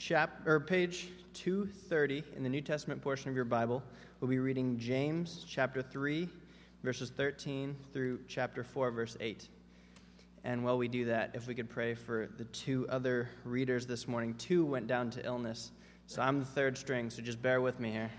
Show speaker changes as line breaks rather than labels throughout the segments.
Page 230 in the New Testament portion of your Bible. We'll be reading James chapter 3, verses 13 through chapter 4, verse 8. And while we do that, if we could pray for the two other readers this morning. Two went down to illness, so I'm the third string, so just bear with me here.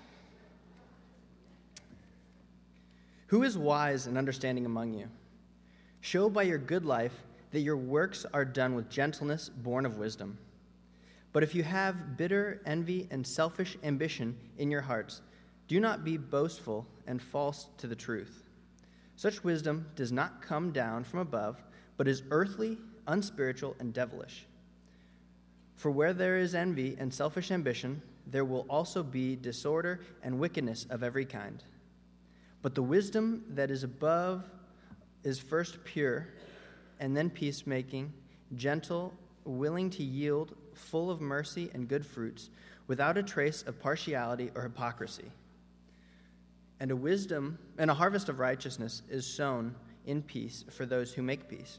Who is wise and understanding among you? Show by your good life that your works are done with gentleness born of wisdom. But if you have bitter envy and selfish ambition in your hearts, do not be boastful and false to the truth. Such wisdom does not come down from above, but is earthly, unspiritual, and devilish. For where there is envy and selfish ambition, there will also be disorder and wickedness of every kind. But the wisdom that is above is first pure, and then peacemaking, gentle, willing to yield, full of mercy and good fruits, without a trace of partiality or hypocrisy. And a harvest of righteousness is sown in peace for those who make peace.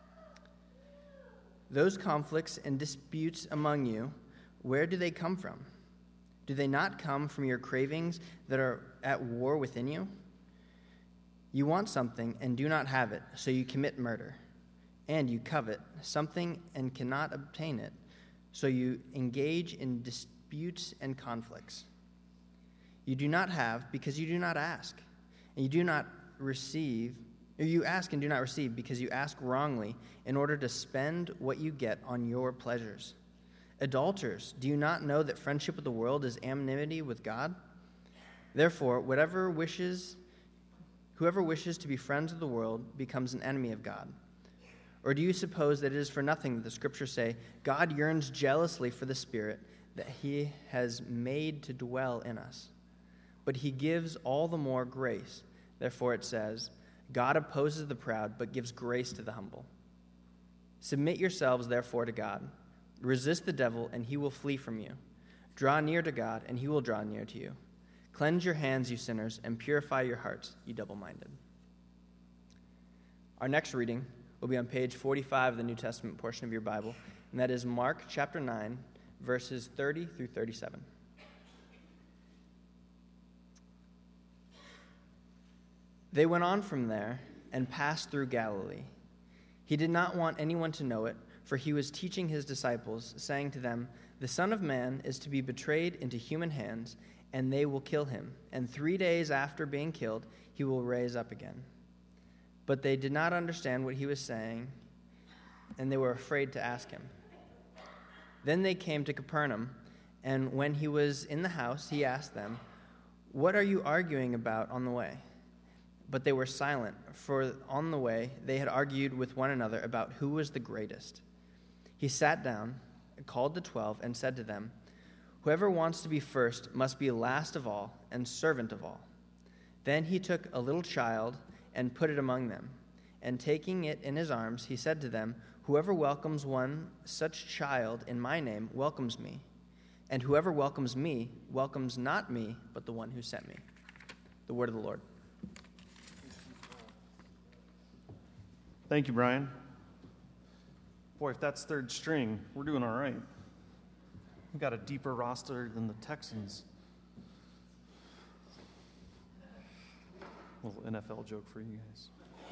Those conflicts and disputes among you, where do they come from? Do they not come from your cravings that are at war within you? You want something and do not have it, so you commit murder. And you covet something and cannot obtain it, so you engage in disputes and conflicts. You do not have because you do not ask, and you do not receive, or you ask and do not receive because you ask wrongly in order to spend what you get on your pleasures. Adulterers, do you not know that friendship with the world is enmity with God? Therefore, whoever wishes to be friends of the world becomes an enemy of God. Or do you suppose that it is for nothing that the Scriptures say, God yearns jealously for the Spirit that He has made to dwell in us? But He gives all the more grace. Therefore it says, God opposes the proud, but gives grace to the humble. Submit yourselves, therefore, to God. Resist the devil, and he will flee from you. Draw near to God, and He will draw near to you. Cleanse your hands, you sinners, and purify your hearts, you double-minded. Our next reading will be on page 45 of the New Testament portion of your Bible, and that is Mark chapter 9, verses 30 through 37. They went on from there and passed through Galilee. He did not want anyone to know it, for He was teaching His disciples, saying to them, The Son of Man is to be betrayed into human hands, and they will kill Him, and 3 days after being killed, He will raise up again. But they did not understand what He was saying, and they were afraid to ask Him. Then they came to Capernaum, and when He was in the house, He asked them, What are you arguing about on the way? But they were silent, for on the way they had argued with one another about who was the greatest. He sat down, called the 12, and said to them, Whoever wants to be first must be last of all and servant of all. Then He took a little child and put it among them. And taking it in His arms, He said to them, Whoever welcomes one such child in my name welcomes me. And whoever welcomes me welcomes not me, but the one who sent me. The word of the Lord.
Thank you, Brian. Boy, if that's third string, we're doing all right. We've got a deeper roster than the Texans. A little NFL joke for you guys.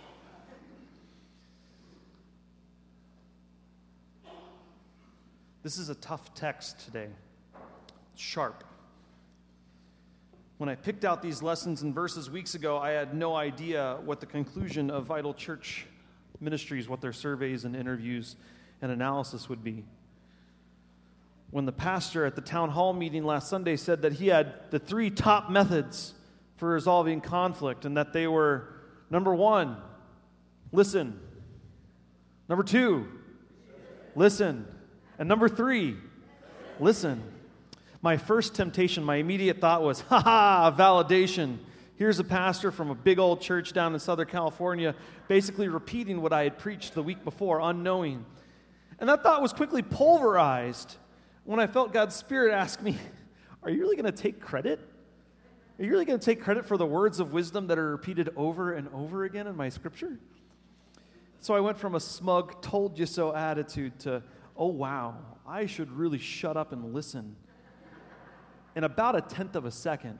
This is a tough text today. It's sharp. When I picked out these lessons and verses weeks ago, I had no idea what the conclusion of Vital Church Ministries, what their surveys and interviews and analysis would be. When the pastor at the town hall meeting last Sunday said that he had the 3 top methods for resolving conflict, and that they were, number 1, listen. Number 2, listen. And number 3, listen. My first temptation, my immediate thought was, validation. Here's a pastor from a big old church down in Southern California basically repeating what I had preached the week before, unknowing. And that thought was quickly pulverized when I felt God's Spirit ask me, are you really going to take credit? Are you really going to take credit for the words of wisdom that are repeated over and over again in my scripture? So I went from a smug, told you so attitude to, oh wow, I should really shut up and listen in about 1/10 of a second.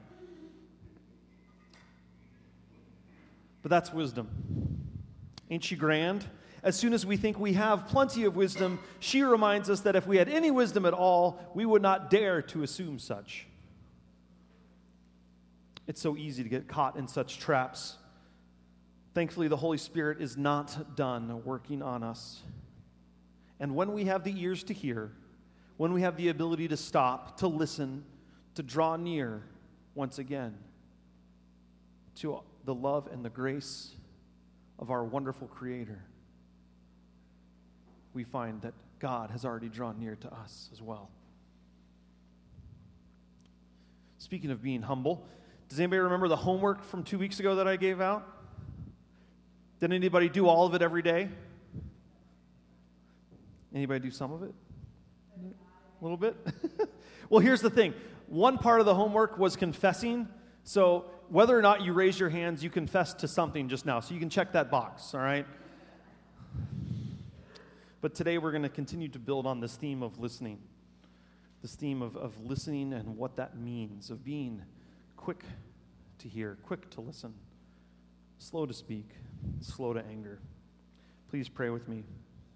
But that's wisdom. Ain't she grand? As soon as we think we have plenty of wisdom, she reminds us that if we had any wisdom at all, we would not dare to assume such. It's so easy to get caught in such traps. Thankfully, the Holy Spirit is not done working on us. And when we have the ears to hear, when we have the ability to stop, to listen, to draw near once again to the love and the grace of our wonderful Creator, we find that God has already drawn near to us as well. Speaking of being humble, does anybody remember the homework from 2 weeks ago that I gave out? Did anybody do all of it every day? Anybody do some of it? A little bit? Well, here's the thing. One part of the homework was confessing. So whether or not you raise your hands, you confessed to something just now. So you can check that box, all right? But today we're going to continue to build on this theme of listening. This theme of listening and what that means, of being quick to hear, quick to listen, slow to speak, slow to anger. Please pray with me.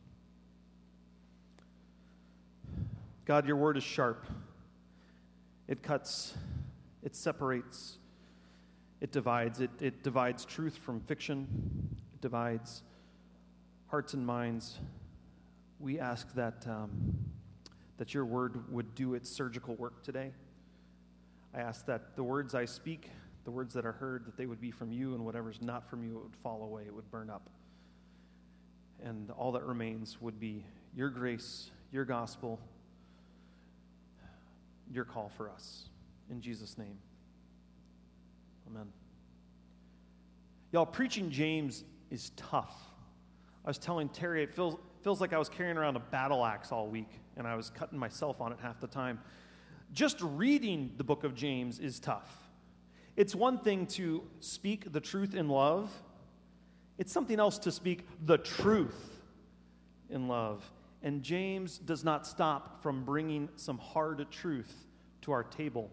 God, your word is sharp. It cuts, it separates, it divides. It divides truth from fiction. It divides hearts and minds. We ask that your word would do its surgical work today. I ask that the words I speak, the words that are heard, that they would be from you, and whatever's not from you, it would fall away, it would burn up. And all that remains would be your grace, your gospel, your call for us. In Jesus' name, amen. Y'all, preaching James is tough. I was telling Terry, it feels like I was carrying around a battle axe all week, and I was cutting myself on it half the time. Just reading the book of James is tough. It's one thing to speak the truth in love. It's something else to speak the truth in love. And James does not stop from bringing some hard truth to our table.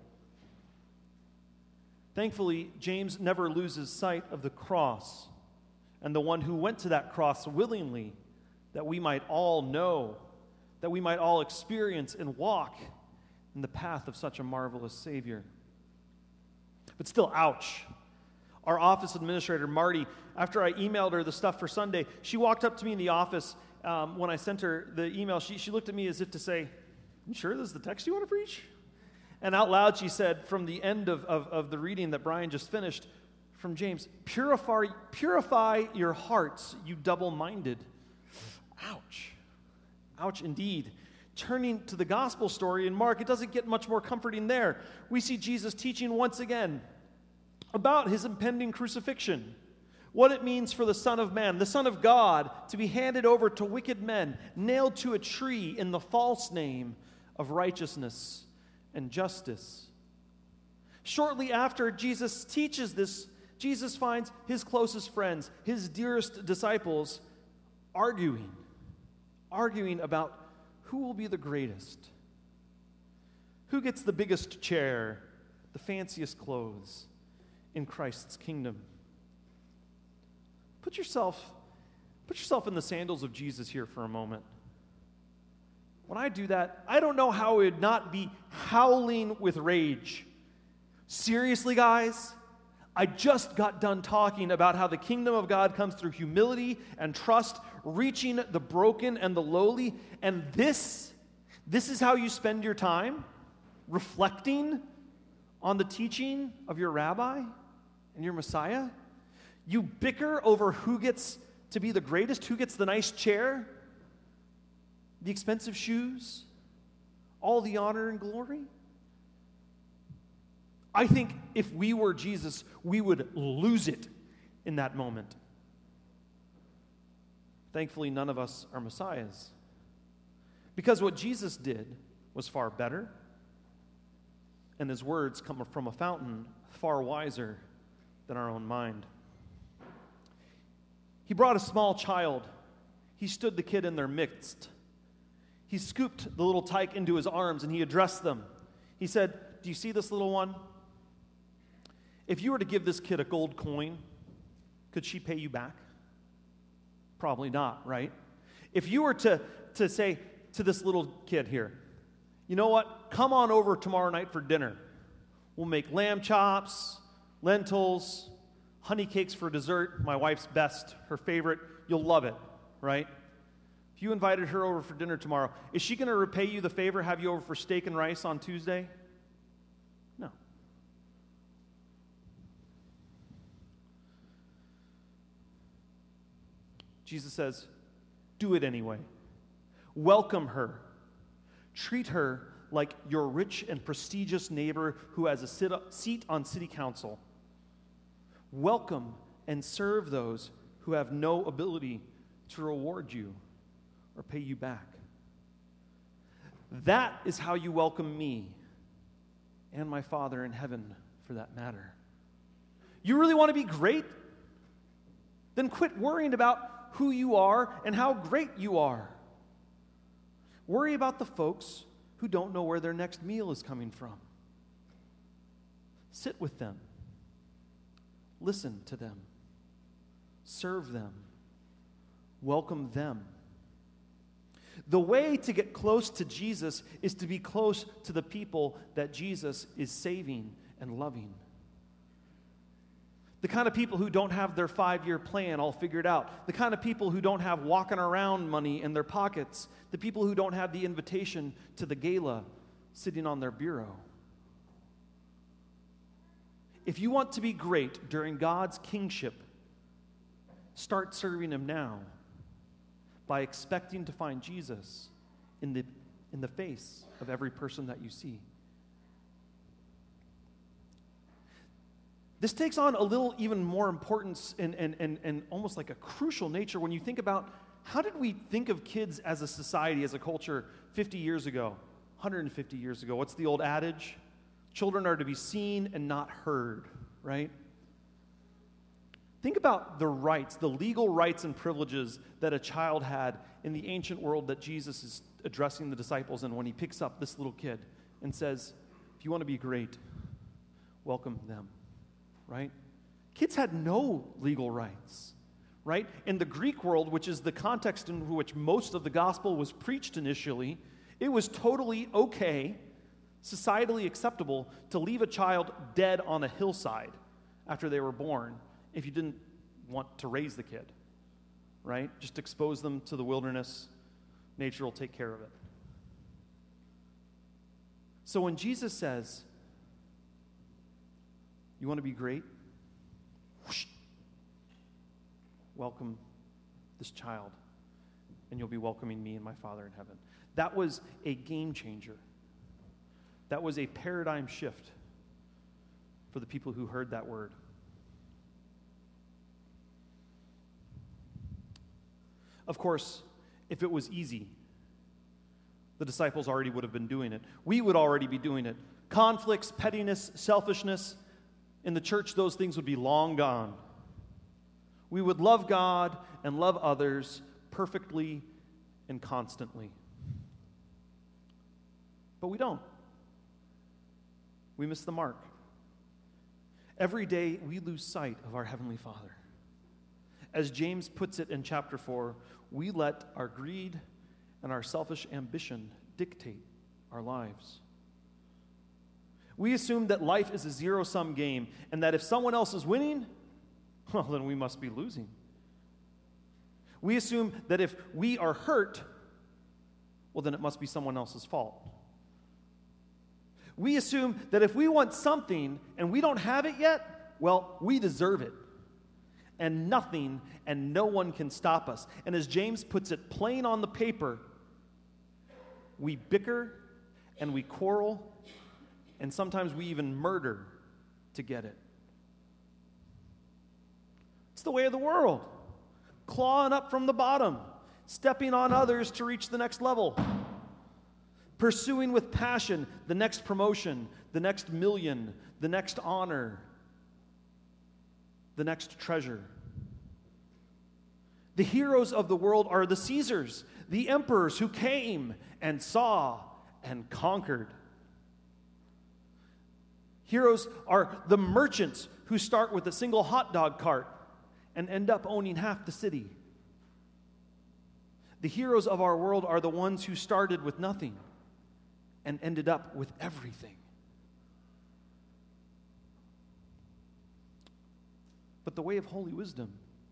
Thankfully, James never loses sight of the cross and the one who went to that cross willingly, that we might all know, that we might all experience and walk in the path of such a marvelous Savior. But still, ouch. Our office administrator, Marty, after I emailed her the stuff for Sunday, she walked up to me in the office when I sent her the email. She looked at me as if to say, "You sure this is the text you want to preach?" And out loud she said, from the end of the reading that Brian just finished, from James, purify your hearts, you double-minded. Ouch. Ouch indeed. Turning to the gospel story in Mark, it doesn't get much more comforting there. We see Jesus teaching once again about his impending crucifixion, what it means for the Son of Man, the Son of God, to be handed over to wicked men, nailed to a tree in the false name of righteousness and justice. Shortly after Jesus teaches this, Jesus finds his closest friends, his dearest disciples, arguing about who will be the greatest, who gets the biggest chair, the fanciest clothes in Christ's kingdom. Put yourself in the sandals of Jesus here for a moment. When I do that, I don't know how it would not be howling with rage. Seriously, guys? I just got done talking about how the kingdom of God comes through humility and trust, reaching the broken and the lowly, and this is how you spend your time? Reflecting on the teaching of your rabbi and your Messiah? You bicker over who gets to be the greatest, who gets the nice chair, the expensive shoes, all the honor and glory? I think if we were Jesus, we would lose it in that moment. Thankfully, none of us are messiahs. Because what Jesus did was far better, and his words come from a fountain far wiser than our own mind. He brought a small child. He stood the kid in their midst. he scooped the little tyke into his arms and he addressed them. He said, "Do you see this little one? If you were to give this kid a gold coin, could she pay you back? Probably not, right? If you were to say to this little kid here, you know what? Come on over tomorrow night for dinner. We'll make lamb chops, lentils, honey cakes for dessert, my wife's best, her favorite. You'll love it, right? If you invited her over for dinner tomorrow, is she going to repay you the favor, have you over for steak and rice on Tuesday? No. Jesus says, do it anyway. Welcome her. Treat her like your rich and prestigious neighbor who has a seat on city council. Welcome and serve those who have no ability to reward you or pay you back. That is how you welcome me and my Father in heaven, for that matter. You really want to be great? Then quit worrying about who you are and how great you are. Worry about the folks who don't know where their next meal is coming from. Sit with them. Listen to them. Serve them. Welcome them. The way to get close to Jesus is to be close to the people that Jesus is saving and loving. The kind of people who don't have their 5-year plan all figured out. The kind of people who don't have walking around money in their pockets. The people who don't have the invitation to the gala sitting on their bureau. If you want to be great during God's kingship, start serving Him now by expecting to find Jesus in the face of every person that you see. This takes on a little even more importance and almost like a crucial nature when you think about how did we think of kids as a society, as a culture 50 years ago, 150 years ago? What's the old adage? Children are to be seen and not heard, right? Think about the rights, the legal rights and privileges that a child had in the ancient world that Jesus is addressing the disciples in when he picks up this little kid and says, if you want to be great, welcome them. Right? Kids had no legal rights, right? In the Greek world, which is the context in which most of the gospel was preached initially, it was totally okay, societally acceptable, to leave a child dead on a hillside after they were born if you didn't want to raise the kid, right? Just expose them to the wilderness. Nature will take care of it. So when Jesus says, you want to be great? Whoosh. Welcome this child, and you'll be welcoming me and my Father in heaven. That was a game changer. That was a paradigm shift for the people who heard that word. Of course, if it was easy, the disciples already would have been doing it. We would already be doing it. Conflicts, pettiness, selfishness, in the church, those things would be long gone. We would love God and love others perfectly and constantly. But we don't. We miss the mark. Every day, we lose sight of our Heavenly Father. As James puts it in chapter 4, we let our greed and our selfish ambition dictate our lives. We assume that life is a zero-sum game and that if someone else is winning, well, then we must be losing. We assume that if we are hurt, well, then it must be someone else's fault. We assume that if we want something and we don't have it yet, well, we deserve it. And nothing and no one can stop us. And as James puts it plain on the paper, we bicker and we quarrel, and sometimes we even murder to get it. It's the way of the world. Clawing up from the bottom, stepping on others to reach the next level. Pursuing with passion the next promotion, the next million, the next honor, the next treasure. The heroes of the world are the Caesars, the emperors who came and saw and conquered. Heroes are the merchants who start with a single hot dog cart and end up owning half the city. The heroes of our world are the ones who started with nothing and ended up with everything. But the way of holy wisdom,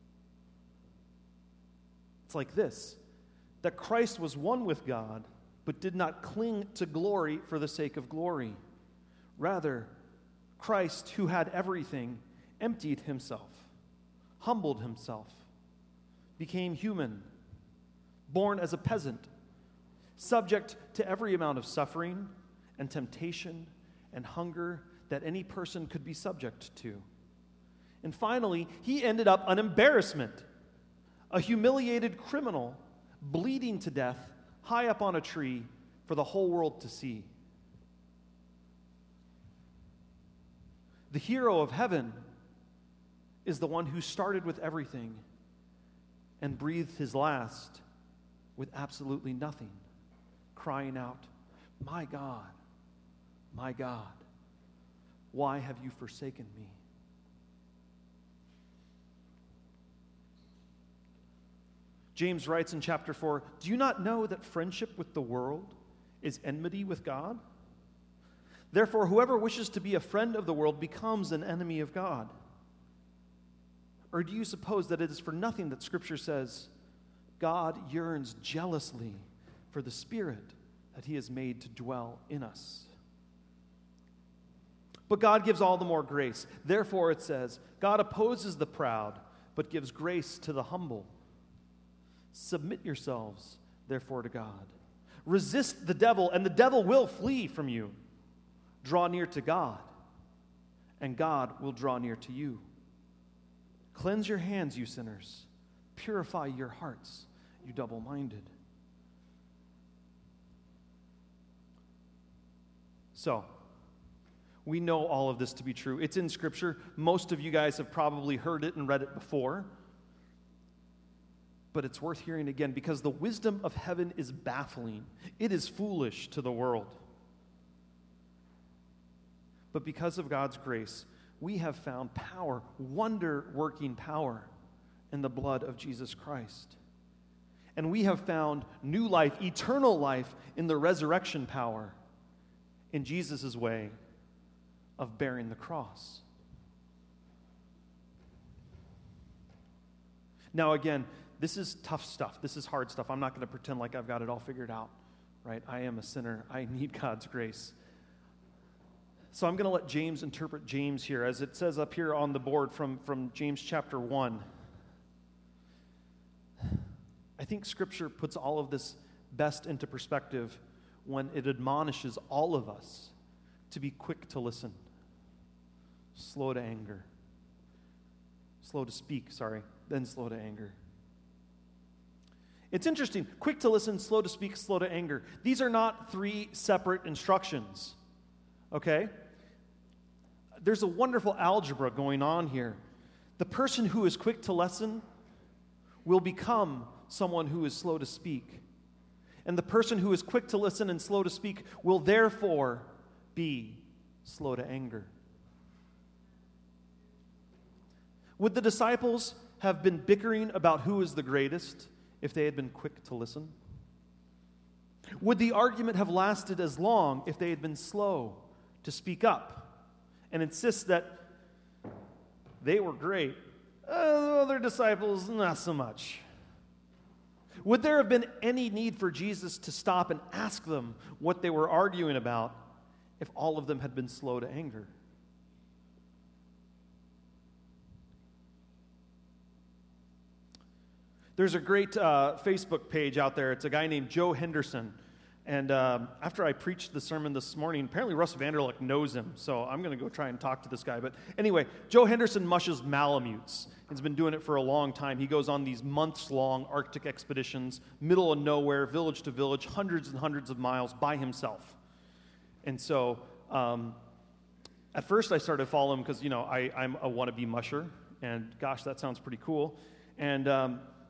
it's like this, that Christ was one with God, but did not cling to glory for the sake of glory. Rather, Christ, who had everything, emptied himself, humbled himself, became human, born as a peasant, subject to every amount of suffering and temptation and hunger that any person could be subject to. And finally, he ended up an embarrassment, a humiliated criminal, bleeding to death, high up on a tree for the whole world to see. The hero of heaven is the one who started with everything and breathed his last with absolutely nothing, crying out, my God, why have you forsaken me?" James writes in chapter 4, "Do you not know that friendship with the world is enmity with God? Therefore, whoever wishes to be a friend of the world becomes an enemy of God. Or do you suppose that it is for nothing that Scripture says, God yearns jealously for the Spirit that He has made to dwell in us? But God gives all the more grace. Therefore, it says, God opposes the proud, but gives grace to the humble. Submit yourselves, therefore, to God. Resist the devil, and the devil will flee from you. Draw near to God, and God will draw near to you. Cleanse your hands, you sinners. Purify your hearts, you double-minded." So, we know all of this to be true. It's in Scripture. Most of you guys have probably heard it and read it before. But it's worth hearing again because the wisdom of heaven is baffling. It is foolish to the world. But because of God's grace, we have found power, wonder-working power, in the blood of Jesus Christ. And we have found new life, eternal life, in the resurrection power, in Jesus' way of bearing the cross. Now again, this is tough stuff. This is hard stuff. I'm not going to pretend like I've got it all figured out, right? I am a sinner. I need God's grace. So I'm going to let James interpret James here, as it says up here on the board from James chapter 1. I think Scripture puts all of this best into perspective when it admonishes all of us to be quick to listen, slow to anger, slow to speak, then slow to anger. It's interesting. Quick to listen, slow to speak, slow to anger. These are not three separate instructions, okay? There's a wonderful algebra going on here. The person who is quick to listen will become someone who is slow to speak. And the person who is quick to listen and slow to speak will therefore be slow to anger. Would the disciples have been bickering about who is the greatest if they had been quick to listen? Would the argument have lasted as long if they had been slow to speak up and insist that they were great, other disciples not so much? Would there have been any need for Jesus to stop and ask them what they were arguing about if all of them had been slow to anger? There's a great Facebook page out there. It's a guy named Joe Henderson. And after I preached the sermon this morning, apparently Russ Vanderluck knows him, so I'm going to go try and talk to this guy. But anyway, Joe Henderson mushes Malamutes. He's been doing it for a long time. He goes on these months-long Arctic expeditions, middle of nowhere, village to village, hundreds and hundreds of miles by himself. And so at first I started following him because, I'm a wannabe musher, and gosh, that sounds pretty cool. And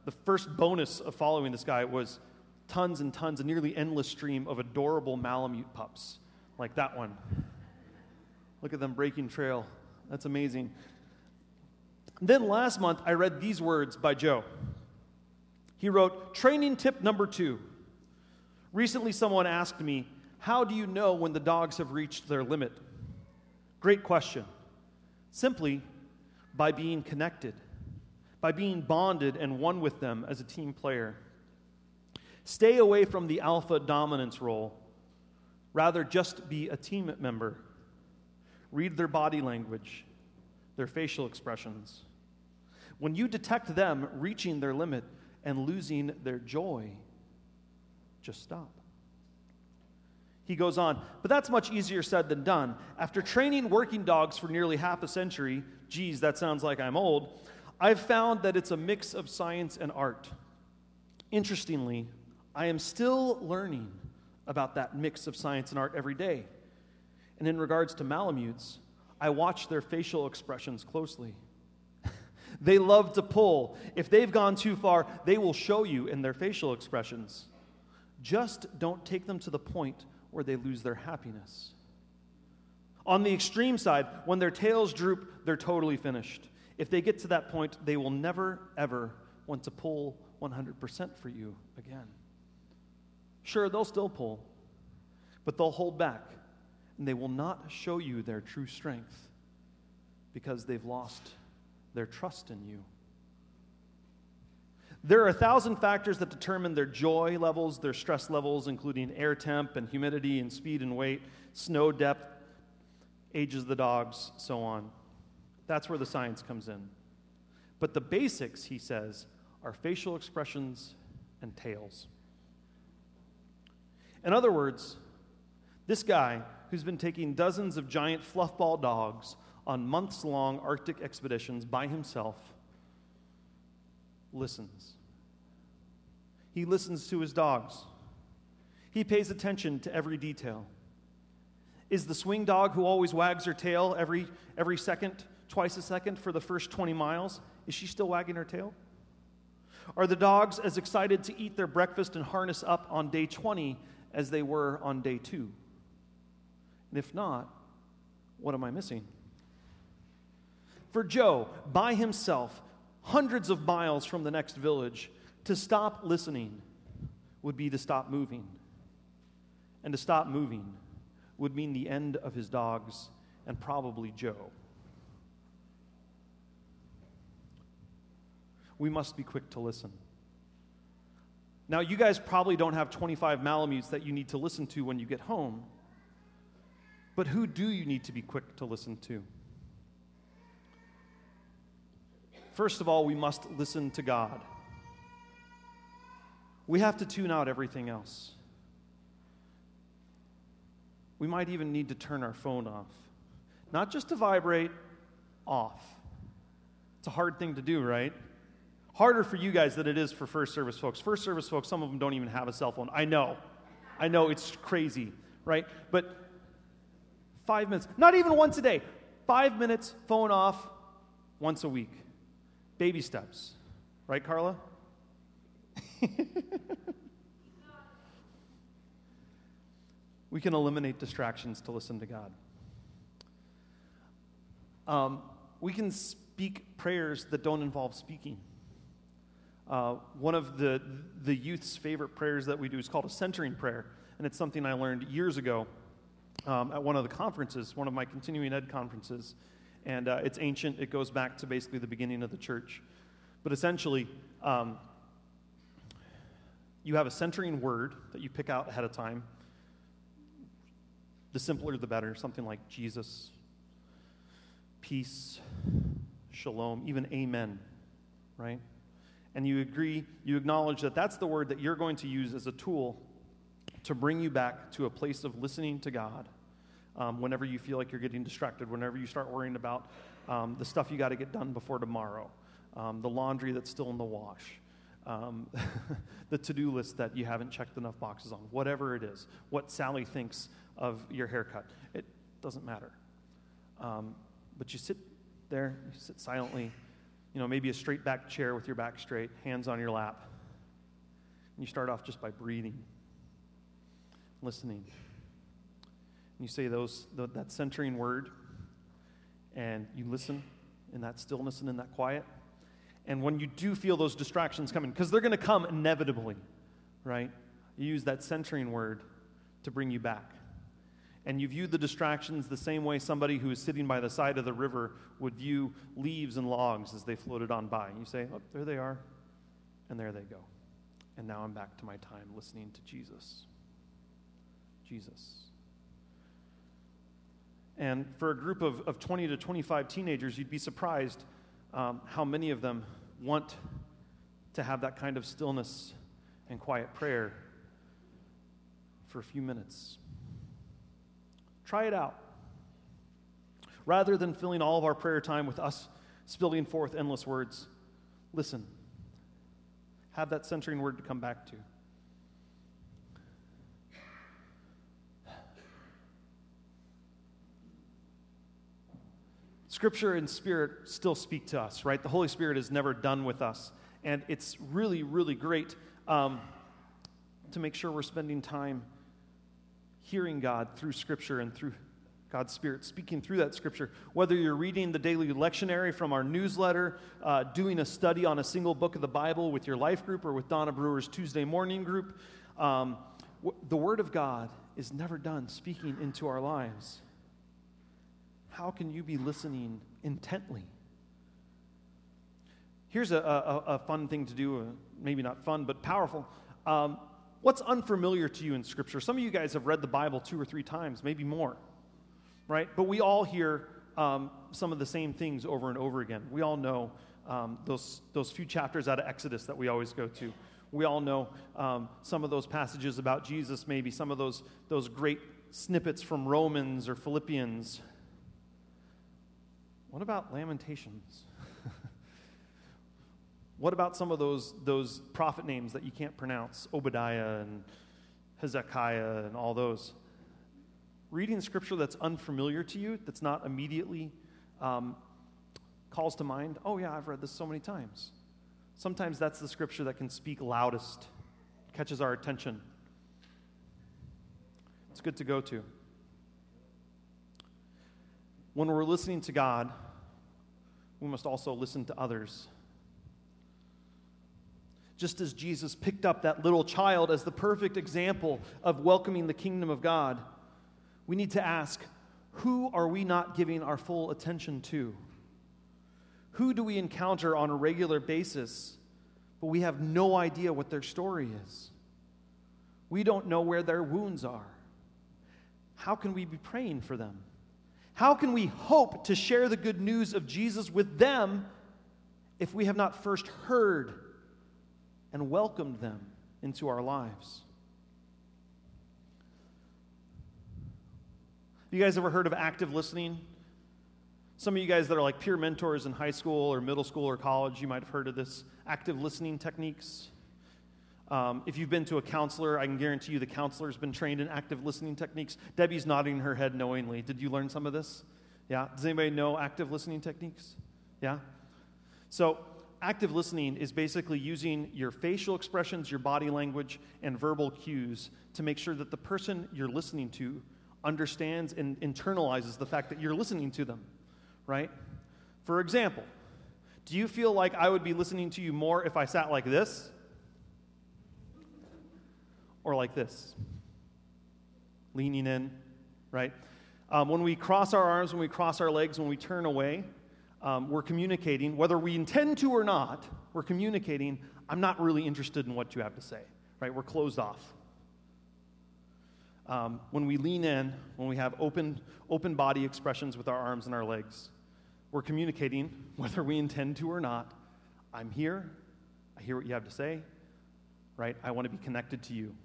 the first bonus of following this guy was tons and tons, a nearly endless stream of adorable Malamute pups, like that one. Look at them breaking trail. That's amazing. Then last month, I read these words by Joe. He wrote, training tip number 2. Recently, someone asked me, how do you know when the dogs have reached their limit? Great question. Simply by being connected, by being bonded and one with them as a team player. Stay away from the alpha dominance role. Rather, just be a team member. Read their body language, their facial expressions. When you detect them reaching their limit and losing their joy, just stop. He goes on, but that's much easier said than done. After training working dogs for nearly half a century, geez, that sounds like I'm old, I've found that it's a mix of science and art. Interestingly, I am still learning about that mix of science and art every day. And in regards to Malamutes, I watch their facial expressions closely. They love to pull. If they've gone too far, they will show you in their facial expressions. Just don't take them to the point where they lose their happiness. On the extreme side, when their tails droop, they're totally finished. If they get to that point, they will never, ever want to pull 100% for you again. Sure, they'll still pull, but they'll hold back, and they will not show you their true strength because they've lost their trust in you. There are 1,000 factors that determine their joy levels, their stress levels, including air temp and humidity and speed and weight, snow depth, ages of the dogs, so on. That's where the science comes in. But the basics, he says, are facial expressions and tails. In other words, this guy who's been taking dozens of giant fluffball dogs on months-long Arctic expeditions by himself listens. He listens to his dogs. He pays attention to every detail. Is the swing dog who always wags her tail every second, twice a second for the first 20 miles, is she still wagging her tail? Are the dogs as excited to eat their breakfast and harness up on day 20 as they were on day 2? And if not, what am I missing? For Joe, by himself, hundreds of miles from the next village, to stop listening would be to stop moving. And to stop moving would mean the end of his dogs and probably Joe. We must be quick to listen. Now, you guys probably don't have 25 Malamutes that you need to listen to when you get home. But who do you need to be quick to listen to? First of all, we must listen to God. We have to tune out everything else. We might even need to turn our phone off. Not just to vibrate, off. It's a hard thing to do, right? Harder for you guys than it is for first service folks. First service folks, some of them don't even have a cell phone. I know, it's crazy, right? But 5 minutes, not even once a day, 5 minutes, phone off, once a week. Baby steps. Right, Carla? We can eliminate distractions to listen to God. We can speak prayers that don't involve speaking. One of the youth's favorite prayers that we do is called a centering prayer, and it's something I learned years ago at one of the conferences, one of my continuing ed conferences. And it's ancient. It goes back to basically the beginning of the church. But essentially, you have a centering word that you pick out ahead of time. The simpler, the better. Something like Jesus, peace, shalom, even amen, right? And you acknowledge that that's the word that you're going to use as a tool to bring you back to a place of listening to God. Whenever you feel like you're getting distracted, whenever you start worrying about the stuff you got to get done before tomorrow, the laundry that's still in the wash, the to-do list that you haven't checked enough boxes on, whatever it is, what Sally thinks of your haircut, it doesn't matter. But you sit there, you sit silently, maybe a straight back chair with your back straight, hands on your lap. And you start off just by breathing, listening. And you say that centering word, and you listen in that stillness and in that quiet. And when you do feel those distractions coming, because they're going to come inevitably, right? You use that centering word to bring you back. And you view the distractions the same way somebody who is sitting by the side of the river would view leaves and logs as they floated on by. And you say, oh, there they are, and there they go. And now I'm back to my time listening to Jesus. Jesus. And for a group of 20 to 25 teenagers, you'd be surprised how many of them want to have that kind of stillness and quiet prayer for a few minutes. Try it out. Rather than filling all of our prayer time with us spilling forth endless words, listen. Have that centering word to come back to. Scripture and Spirit still speak to us, right? The Holy Spirit is never done with us. And it's really, really great to make sure we're spending time hearing God through Scripture and through God's Spirit speaking through that Scripture. Whether you're reading the daily lectionary from our newsletter, doing a study on a single book of the Bible with your life group or with Donna Brewer's Tuesday morning group, the Word of God is never done speaking into our lives. How can you be listening intently? Here's a fun thing to do, maybe not fun, but powerful. What's unfamiliar to you in Scripture? Some of you guys have read the Bible 2 or 3 times, maybe more, right? But we all hear some of the same things over and over again. We all know those few chapters out of Exodus that we always go to. We all know some of those passages about Jesus, maybe some of those great snippets from Romans or Philippians. What about Lamentations? What about some of those prophet names that you can't pronounce? Obadiah and Hezekiah and all those. Reading Scripture that's unfamiliar to you, that's not immediately calls to mind, oh yeah, I've read this so many times. Sometimes that's the Scripture that can speak loudest, catches our attention. It's good to go to. When we're listening to God, we must also listen to others. Just as Jesus picked up that little child as the perfect example of welcoming the kingdom of God, we need to ask, who are we not giving our full attention to? Who do we encounter on a regular basis, but we have no idea what their story is? We don't know where their wounds are. How can we be praying for them? How can we hope to share the good news of Jesus with them if we have not first heard and welcomed them into our lives? Have you guys ever heard of active listening? Some of you guys that are like peer mentors in high school or middle school or college, you might have heard of this active listening techniques. If you've been to a counselor, I can guarantee you the counselor's been trained in active listening techniques. Debbie's nodding her head knowingly. Did you learn some of this? Yeah? Does anybody know active listening techniques? Yeah? So active listening is basically using your facial expressions, your body language, and verbal cues to make sure that the person you're listening to understands and internalizes the fact that you're listening to them, right? For example, do you feel like I would be listening to you more if I sat like this? Or like this? Leaning in, right? When we cross our arms, when we cross our legs, when we turn away, we're communicating, whether we intend to or not, we're communicating, I'm not really interested in what you have to say, right? We're closed off. When we lean in, when we have open body expressions with our arms and our legs, we're communicating, whether we intend to or not, I'm here, I hear what you have to say, right? I want to be connected to you.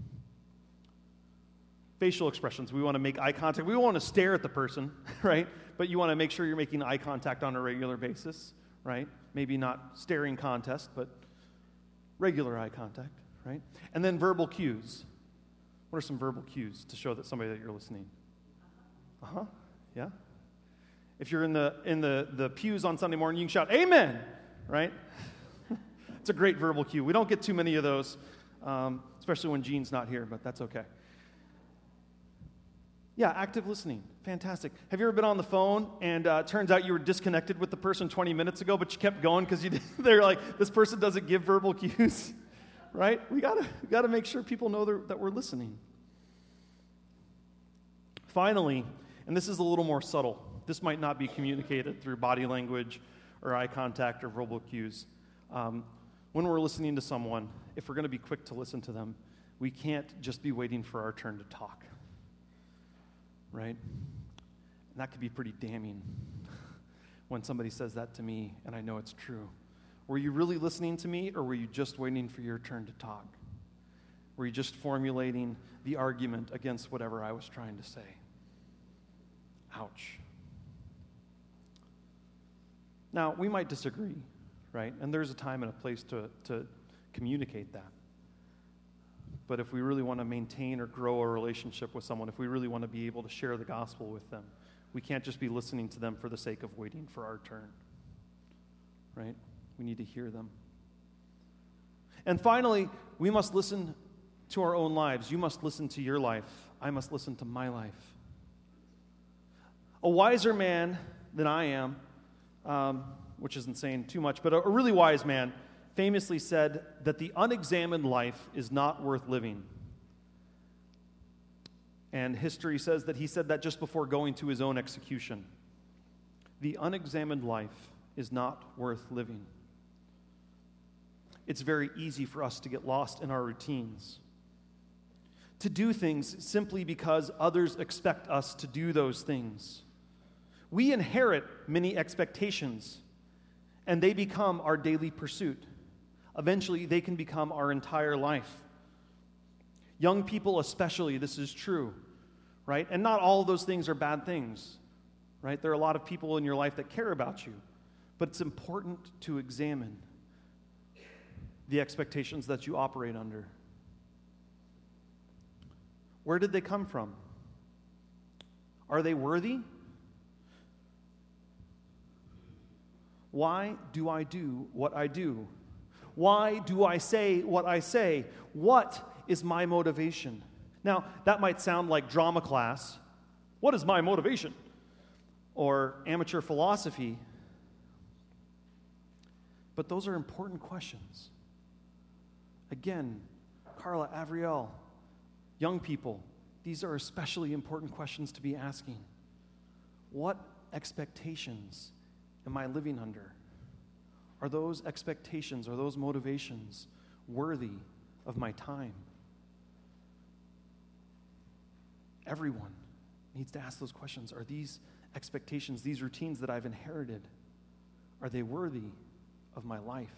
Facial expressions, we want to make eye contact. We want to stare at the person, right? But you want to make sure you're making eye contact on a regular basis, right? Maybe not staring contest, but regular eye contact, right? And then verbal cues. What are some verbal cues to show that somebody that you're listening? Yeah? If you're in the pews on Sunday morning, you can shout, "Amen," right? It's a great verbal cue. We don't get too many of those, especially when Gene's not here, but that's okay. Yeah, active listening. Fantastic. Have you ever been on the phone and it turns out you were disconnected with the person 20 minutes ago, but you kept going because they're like, this person doesn't give verbal cues, right? We gotta make sure people know that we're listening. Finally, and this is a little more subtle, this might not be communicated through body language or eye contact or verbal cues. When we're listening to someone, if we're going to be quick to listen to them, we can't just be waiting for our turn to talk, right? And that could be pretty damning when somebody says that to me and I know it's true. Were you really listening to me, or were you just waiting for your turn to talk? Were you just formulating the argument against whatever I was trying to say? Ouch. Now, we might disagree, right? And there's a time and a place to communicate that. But if we really want to maintain or grow a relationship with someone, if we really want to be able to share the gospel with them, we can't just be listening to them for the sake of waiting for our turn, right? We need to hear them. And finally, we must listen to our own lives. You must listen to your life. I must listen to my life. A wiser man than I am, which isn't saying too much, but a really wise man famously said that the unexamined life is not worth living. And history says that he said that just before going to his own execution. The unexamined life is not worth living. It's very easy for us to get lost in our routines, to do things simply because others expect us to do those things. We inherit many expectations, and they become our daily pursuit. Eventually, they can become our entire life. Young people especially, this is true, right? And not all of those things are bad things, right? There are a lot of people in your life that care about you, but it's important to examine the expectations that you operate under. Where did they come from? Are they worthy? Why do I do what I do? Why do I say what I say? What is my motivation? Now, that might sound like drama class. What is my motivation? Or amateur philosophy. But those are important questions. Again, Carla, Avriel, young people, these are especially important questions to be asking. What expectations am I living under? Are those expectations, are those motivations worthy of my time? Everyone needs to ask those questions. Are these expectations, these routines that I've inherited, are they worthy of my life?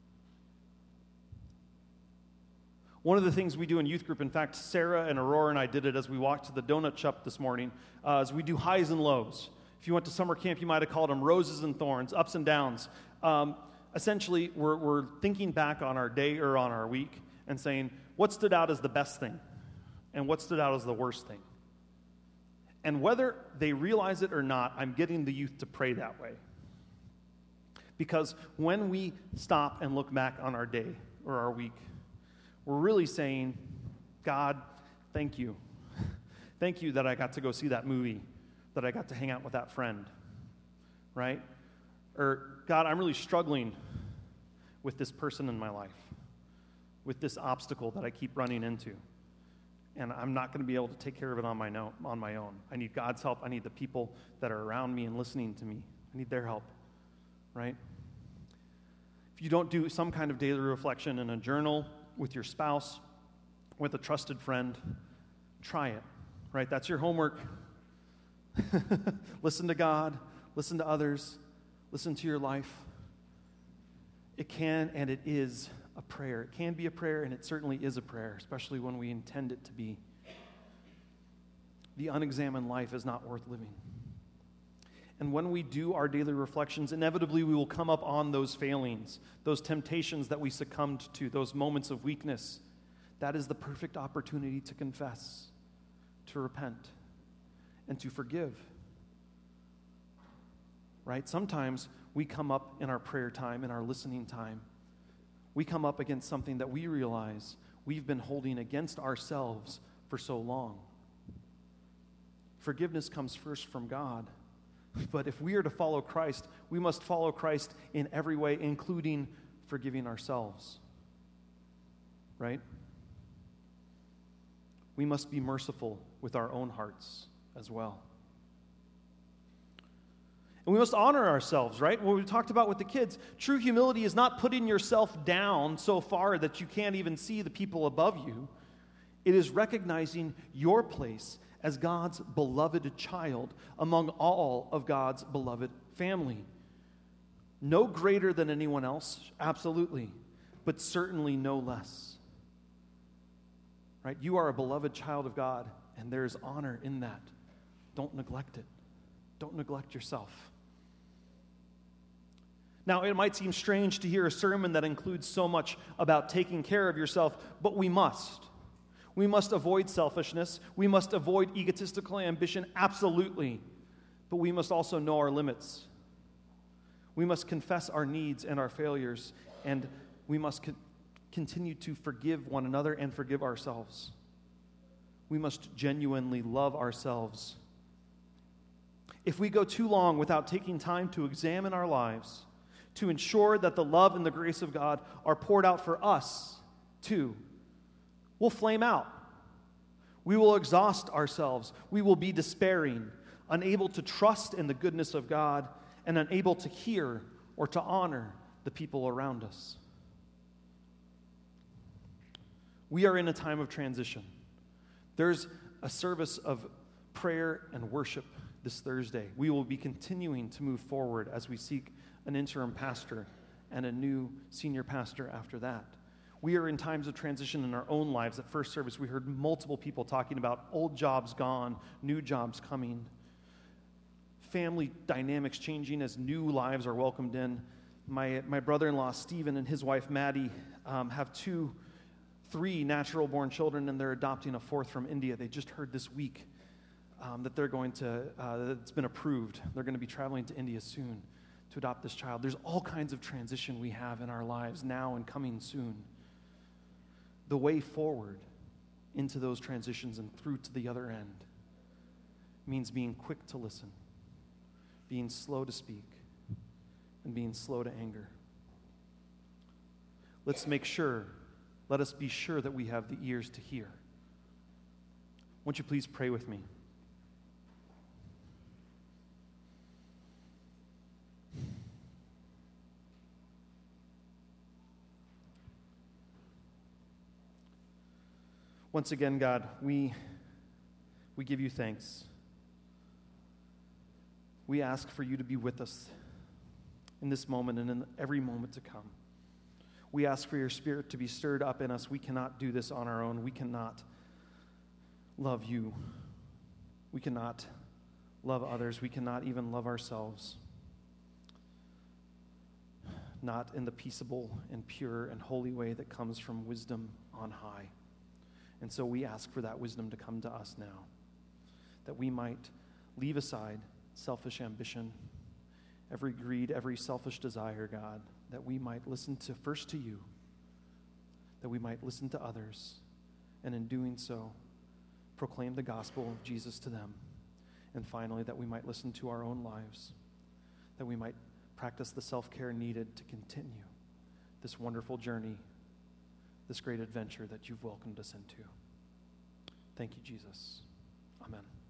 One of the things we do in youth group, in fact, Sarah and Aurora and I did it as we walked to the donut shop this morning, is we do highs and lows. If you went to summer camp, you might have called them roses and thorns, ups and downs. Essentially, we're thinking back on our day or on our week and saying, what stood out as the best thing and what stood out as the worst thing? And whether they realize it or not, I'm getting the youth to pray that way. Because when we stop and look back on our day or our week, we're really saying, God, thank you. Thank you that I got to go see that movie, that I got to hang out with that friend, right? Or, God, I'm really struggling with this person in my life, with this obstacle that I keep running into, and I'm not going to be able to take care of it on my own. I need God's help. I need the people that are around me and listening to me. I need their help, right? If you don't do some kind of daily reflection in a journal, with your spouse, with a trusted friend, try it, right? That's your homework. Listen to God, listen to others, listen to your life. It can and it is a prayer. It can be a prayer and it certainly is a prayer, especially when we intend it to be. The unexamined life is not worth living. And when we do our daily reflections, inevitably we will come up on those failings, those temptations that we succumbed to, those moments of weakness. That is the perfect opportunity to confess, to repent, and to forgive. right? Sometimes we come up in our prayer time, in our listening time, we come up against something that we realize we've been holding against ourselves for so long. Forgiveness comes first from God. But if we are to follow Christ, we must follow Christ in every way, including forgiving ourselves. Right? We must be merciful with our own hearts as well. And we must honor ourselves, right? What we talked about with the kids, true humility is not putting yourself down so far that you can't even see the people above you. It is recognizing your place as God's beloved child among all of God's beloved family. No greater than anyone else, absolutely, but certainly no less. Right? You are a beloved child of God, and there is honor in that. Don't neglect it. Don't neglect yourself. Now, it might seem strange to hear a sermon that includes so much about taking care of yourself, but we must. We must avoid selfishness. We must avoid egotistical ambition, absolutely. But we must also know our limits. We must confess our needs and our failures, and we must continue to forgive one another and forgive ourselves. We must genuinely love ourselves. If we go too long without taking time to examine our lives, to ensure that the love and the grace of God are poured out for us, too, we'll flame out. We will exhaust ourselves. We will be despairing, unable to trust in the goodness of God, and unable to hear or to honor the people around us. We are in a time of transition. There's a service of prayer and worship this Thursday. We will be continuing to move forward as we seek an interim pastor and a new senior pastor after that. We are in times of transition in our own lives. At first service, we heard multiple people talking about old jobs gone, new jobs coming, family dynamics changing as new lives are welcomed in. My brother-in-law, Stephen, and his wife, Maddie, have 3 natural-born children, and they're adopting a 4th from India. They just heard this week that they're going to, it's been approved. They're going to be traveling to India soon to adopt this child. There's all kinds of transition we have in our lives now and coming soon. The way forward into those transitions and through to the other end means being quick to listen, being slow to speak, and being slow to anger. Let us be sure that we have the ears to hear. Won't you please pray with me? Once again, God, we give you thanks. We ask for you to be with us in this moment and in every moment to come. We ask for your Spirit to be stirred up in us. We cannot do this on our own. We cannot love you. We cannot love others. We cannot even love ourselves. Not in the peaceable and pure and holy way that comes from wisdom on high. And so we ask for that wisdom to come to us now, that we might leave aside selfish ambition, every greed, every selfish desire, God, that we might listen first to you, that we might listen to others, and in doing so, proclaim the gospel of Jesus to them. And finally, that we might listen to our own lives, that we might practice the self-care needed to continue this wonderful journey, this great adventure that you've welcomed us into. Thank you, Jesus. Amen.